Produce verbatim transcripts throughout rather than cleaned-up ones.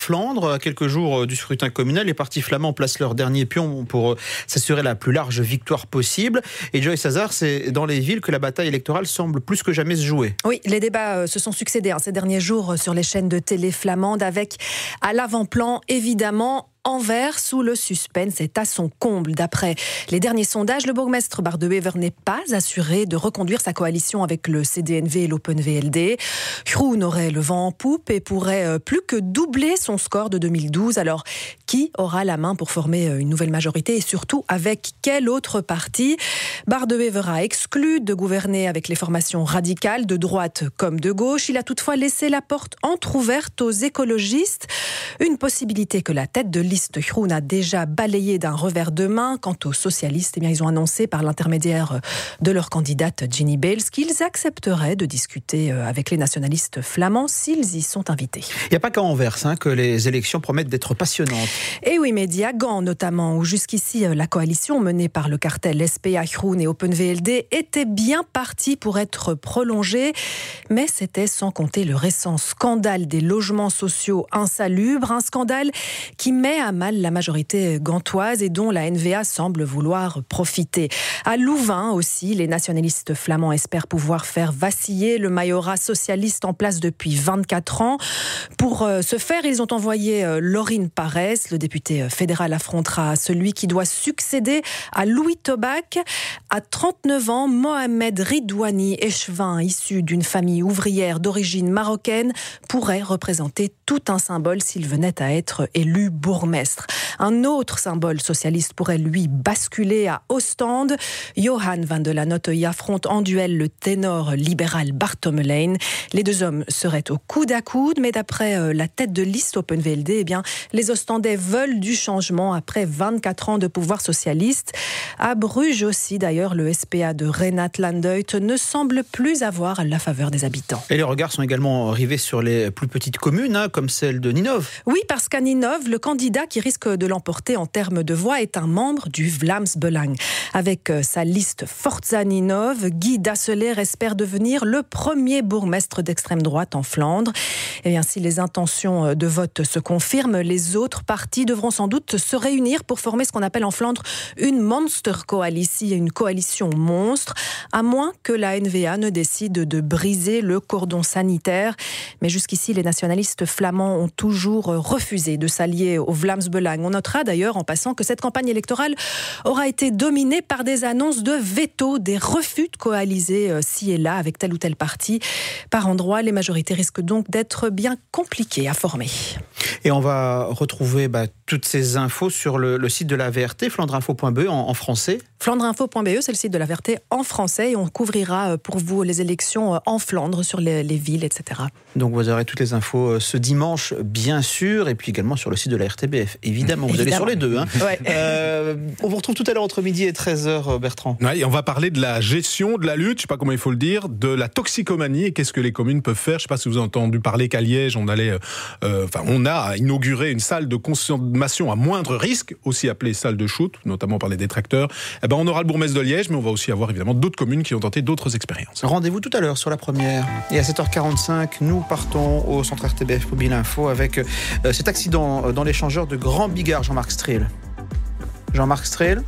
Flandre, à quelques jours du scrutin communal, les partis flamands placent leur dernier pion pour s'assurer la plus large victoire possible. Et Joyce Hazard, c'est dans les villes que la bataille électorale semble plus que jamais se jouer. Oui, les débats se sont succédés hein, ces derniers jours sur les chaînes de télé flamandes, avec à l'avant-plan évidemment Anvers, sous le suspense est à son comble. D'après les derniers sondages, le bourgmestre Bart De Wever n'est pas assuré de reconduire sa coalition avec le C D N V et l'Open V L D. Groen aurait le vent en poupe et pourrait plus que doubler son score de deux mille douze. Alors, qui aura la main pour former une nouvelle majorité et surtout avec quel autre parti ? Bart De Wever a exclu de gouverner avec les formations radicales, de droite comme de gauche. Il a toutefois laissé la porte entrouverte aux écologistes. Une possibilité que la tête de liste Groen a déjà balayé d'un revers de main. Quant aux socialistes, eh bien, ils ont annoncé par l'intermédiaire de leur candidate Ginny Bales qu'ils accepteraient de discuter avec les nationalistes flamands s'ils y sont invités. Il n'y a pas qu'à Anvers hein, que les élections promettent d'être passionnantes. Et oui, mais à Gand notamment, où jusqu'ici la coalition menée par le cartel S P A, Groen et Open V L D était bien partie pour être prolongée. Mais c'était sans compter le récent scandale des logements sociaux insalubres, un scandale qui met à mal la majorité gantoise et dont la N V A semble vouloir profiter. À Louvain aussi, les nationalistes flamands espèrent pouvoir faire vaciller le majorat socialiste en place depuis vingt-quatre ans. Pour ce faire, ils ont envoyé Laurine Parès. Le député fédéral affrontera celui qui doit succéder à Louis Tobac. À trente-neuf ans, Mohamed Ridouani, échevin issu d'une famille ouvrière d'origine marocaine, pourrait représenter tout un symbole s'il venait à être élu bourgmestre. Un autre symbole socialiste pourrait lui basculer à Ostende. Johan van de la Notte y affronte en duel le ténor libéral Bart Tomelijn. Les deux hommes seraient au coude à coude, mais d'après la tête de liste Open V L D, eh bien, les Ostendais veulent du changement après vingt-quatre ans de pouvoir socialiste. À Bruges aussi, d'ailleurs, le S P A de Renat Landeut ne semble plus avoir la faveur des habitants. Et les regards sont également rivés sur les plus petites communes, hein, comme celle de Ninove. Oui, parce qu'à Ninove, le candidat qui risque de l'emporter en termes de voix est un membre du Vlaams Belang. Avec sa liste Forza Ninove, Guy Dasseler espère devenir le premier bourgmestre d'extrême droite en Flandre. Et bien, si les intentions de vote se confirment, les autres partis devront sans doute se réunir pour former ce qu'on appelle en Flandre une Monster Coalition, une coalition monstre, à moins que la N V A ne décide de briser le cordon sanitaire. Mais jusqu'ici, les nationalistes flamands ont toujours refusé de s'allier au Vlaams Belang. On notera d'ailleurs en passant que cette campagne électorale aura été dominée par des annonces de veto, des refus de coaliser ci et là avec tel ou tel parti. Par endroits, les majorités risquent donc d'être bien compliquées à former. Et on va retrouver bah, toutes ces infos sur le, le site de la V R T, flandreinfo point b e en, en français. flandreinfo point b e, c'est le site de la V R T en français et on couvrira pour vous les élections en Flandre, sur les, les villes, et cetera. Donc vous aurez toutes les infos ce dimanche, bien sûr, et puis également sur le site de la R T B F, évidemment. Vous évidemment. Allez sur les deux. Hein. Ouais. Euh, on vous retrouve tout à l'heure entre midi et treize heures, Bertrand. Ouais, et on va parler de la gestion, de la lutte, je ne sais pas comment il faut le dire, de la toxicomanie et qu'est-ce que les communes peuvent faire. Je ne sais pas si vous avez entendu parler qu'à Liège, on allait, euh, enfin, on a inauguré une salle de consommation à moindre risque, aussi appelée salle de shoot, notamment par les détracteurs. Eh ben, on aura le bourgmestre de Liège, mais on va aussi avoir évidemment d'autres communes qui ont tenté d'autres expériences. Rendez-vous tout à l'heure sur la première. Et à sept heures quarante-cinq, nous partons au centre R T B F Mobile Info avec euh, cet accident dans l'échangeur de Grand Bigard. Jean-Marc Strel. Jean-Marc Strel.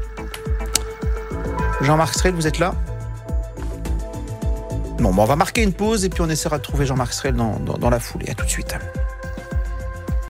Jean-Marc Strel, vous êtes là ? Bon, bon, on va marquer une pause et puis on essaiera de trouver Jean-Marc Strel dans, dans, dans la foulée. À tout de suite.